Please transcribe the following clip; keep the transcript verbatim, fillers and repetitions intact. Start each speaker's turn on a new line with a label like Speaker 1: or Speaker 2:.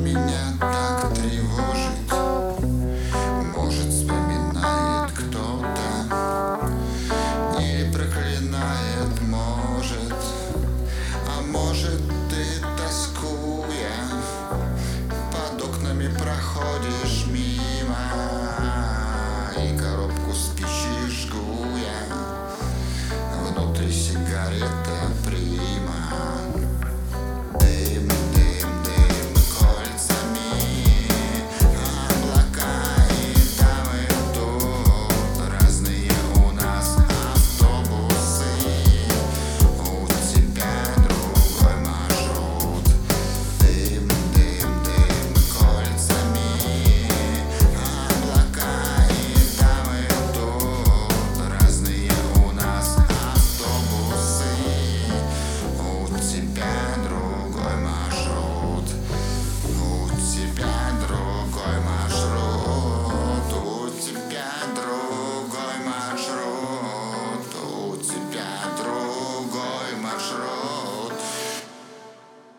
Speaker 1: меня так тревожит? Может, вспоминает кто-то или проклинает, может. А может, ты, тоскуя, под окнами проходишь мимо и коробку спичи жгуя, внутри сигарета прима. Дым, дым, дым кольцами, облака и там и тут. Разные у нас автобусы, у тебя другой маршрут. Дым, дым, дым кольцами, облака и там и тут. Разные у нас автобусы, у тебя